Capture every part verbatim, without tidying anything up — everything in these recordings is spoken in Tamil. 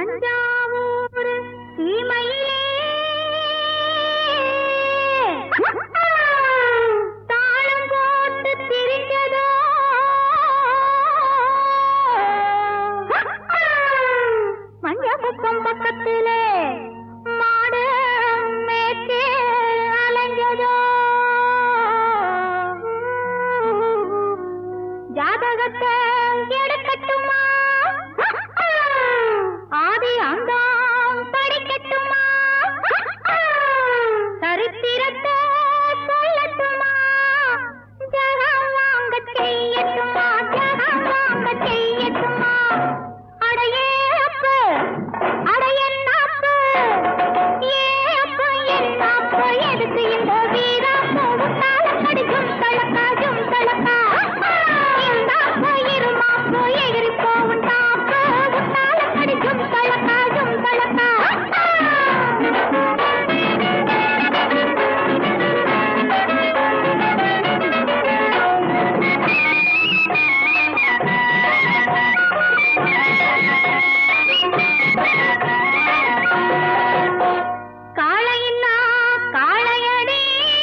தஞ்சாவூர் சீமையிலே தாளம் போட்டு திரிஞ்சதோ மஞ்சமுக்கம் பக்கத்திலே மாடு மேய்ச்சி அலைஞ்சதோ ஜாதகத்தை எடுக்கட்டுமா ஆதி அங்கம் படிக்கட்டுமா சரித்திரத்தை சொல்லட்டுமா ஜகம் வாங்க செய்யட்டுமா ஜகம் வாங்க செய்யட்டுமா அடையே அப்பு அடையன்னாப்பு ஏப்பு என்னாப்பு எதுக்கு இந்த வீராப்பு உன்னால கடிக்கும் தளக்காஜும் தளக்கா இந்தாப்பு இருமாப்பு எகிரி போவும் தாப்பு உன்னால கடிக்கும் தளக்காஜும் தளக்கா காளையில்லா காளையடி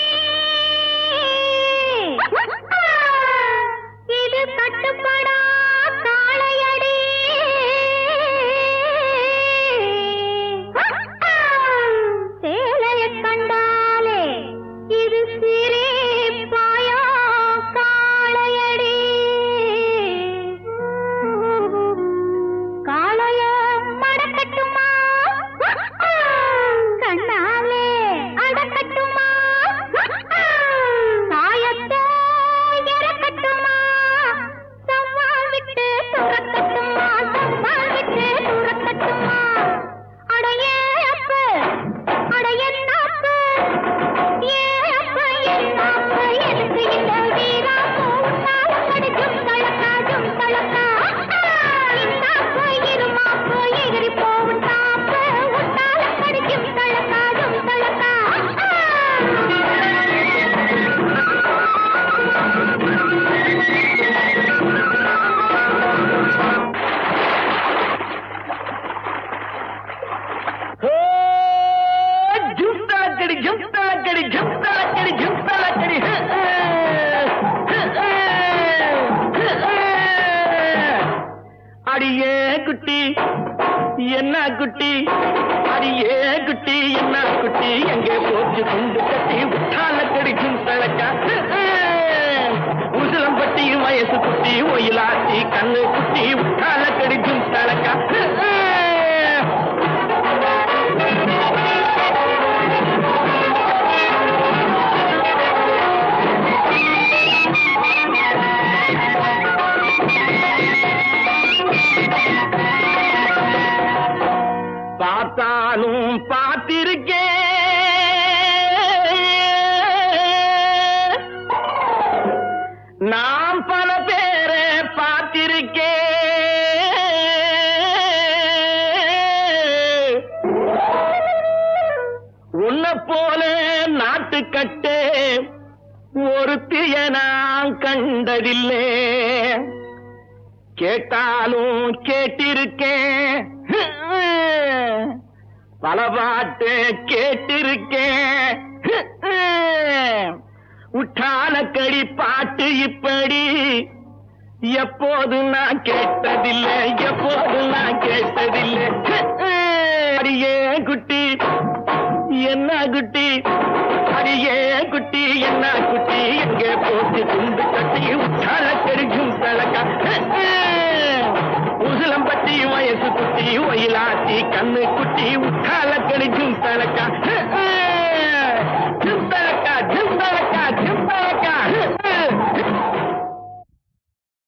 இது கட்டுப்படா காளையடி சேலையை கண்டாலே இது சிரிப்பாயோ காளையடி காளைய மடக்கட்டுமா கண்ணாலே அடக்கட்டுமா சாயத்தை இறக்கட்டுமா சம்மால் விட்டு துறக்கட்டுமா சம்மால் விட்டு துறக்கட்டுமா அடையே அப்பு அடையன்னாப்பு ஏ அப்பு என்னாப்பு எதுக்கு இந்த வீராப்பு உன்னால கடிக்கும் தளக்காஜும் தளக்கா இன்னாப்பு இருமாப்பு எகிரி போவும் தாப்பு உன்னால கடிக்கும் தளக்காஜும் தளக்கா ஜும்தலக்கடி ஜும்தலக்கடி ஜும்தலக்கடி ஜும்தலக்கடி அடியே குட்டி என்ன குட்டி அடியே குட்டி என்ன குட்டி எங்கே போச்சு குண்டு கட்டி உத்தாலக்கடி ஜும்தலக்கா உசிலம்பட்டி வயசு குட்டி ஒயிலாச்சி கண்ணு குட்டி உத்தாலக்கடி ஜும்தலக்கா பார்த்தாலும் பார்த்திருக்கே நாம் பல பேரை பார்த்திருக்கே உன்னை போல நாட்டுக்கட்டே ஒருத்திய நான் கண்டதில்லை கேட்டாலும் கேட்டிருக்கேன் பல பாட்டு கேட்டிருக்கேன் உற்றாலக்கடி பாட்டு இப்படி எப்போது நான் கேட்டதில்லை எப்போது நான் கேட்டதில்லை அடியே குட்டி என்ன குட்டி அடியே குட்டி என்ன குட்டி எங்கே போச்சு துண்டு கட்டி உற்றாலக்கடி ஜும்தலக்கா உசிலம்பட்டி வயசு குட்டி ஒயிலாச்சி கண்ணு குட்டி உற்றாலக்கடி ஜும்தலக்கா